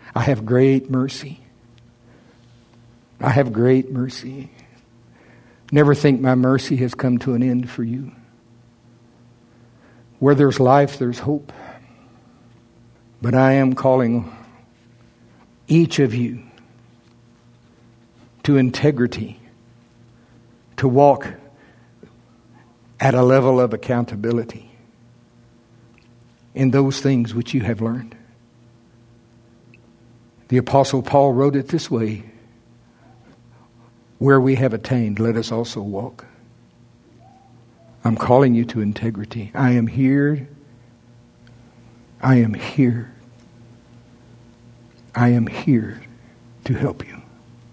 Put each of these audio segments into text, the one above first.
I have great mercy. I have great mercy. Never think my mercy has come to an end for you. Where there's life, there's hope. But I am calling each of you to integrity, to walk at a level of accountability in those things which you have learned. The Apostle Paul wrote it this way: where we have attained, let us also walk. I'm calling you to integrity. I am here. I am here. I am here to help you.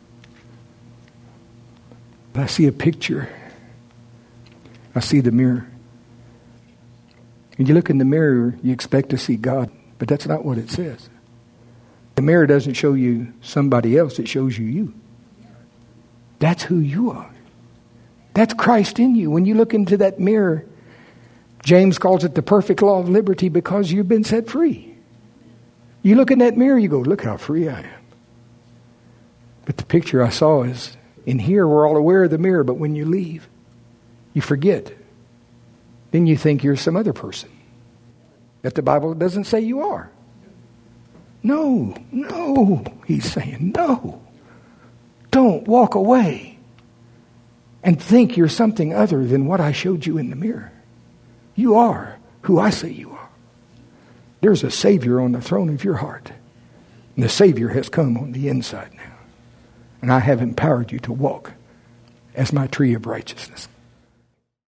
I see a picture. I see the mirror. And you look in the mirror, you expect to see God, but that's not what it says. The mirror doesn't show you somebody else, it shows you you. That's who you are. That's Christ in you. When you look into that mirror, James calls it the perfect law of liberty because you've been set free. You look in that mirror, you go, look how free I am. But the picture I saw is, in here we're all aware of the mirror, but when you leave, you forget. Then you think you're some other person that the Bible doesn't say you are. No, he's saying no. Don't walk away and think you're something other than what I showed you in the mirror. You are who I say you are. There's a Savior on the throne of your heart. And the Savior has come on the inside now. And I have empowered you to walk as my tree of righteousness.